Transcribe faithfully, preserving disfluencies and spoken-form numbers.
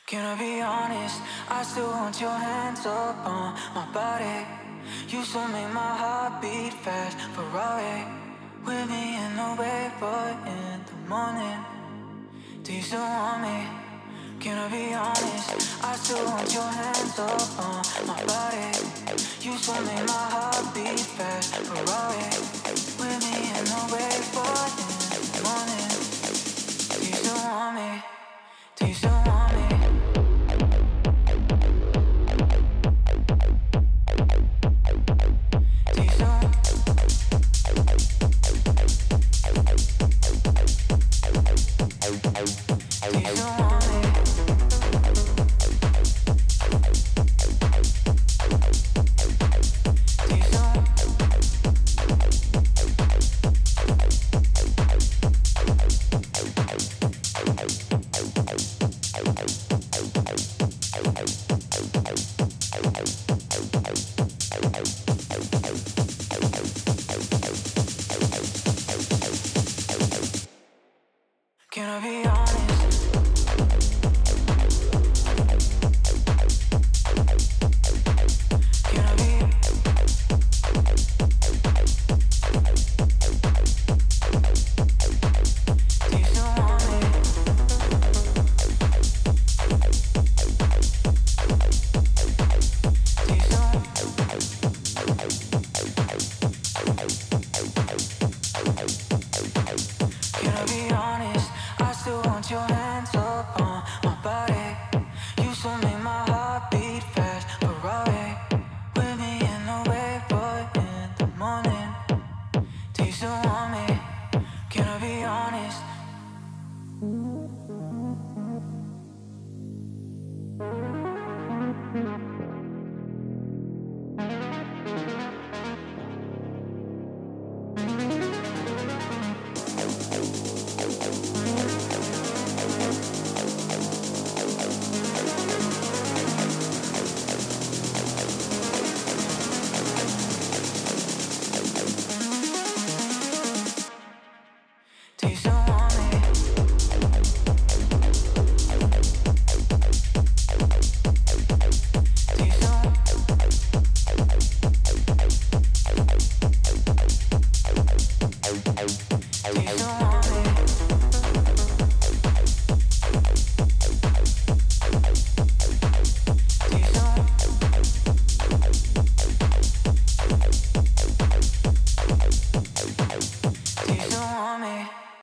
Can I be honest? I still want your hands up on my body. You still make my heart beat fast. Ferrari with me in the way, but in the morning, do you still want me? Can I be honest? I still want your hands up on my body. You still make my heart beat fast. Ferrari with me in the way, but in the morning, do you still want me? Do you still want me? Bye.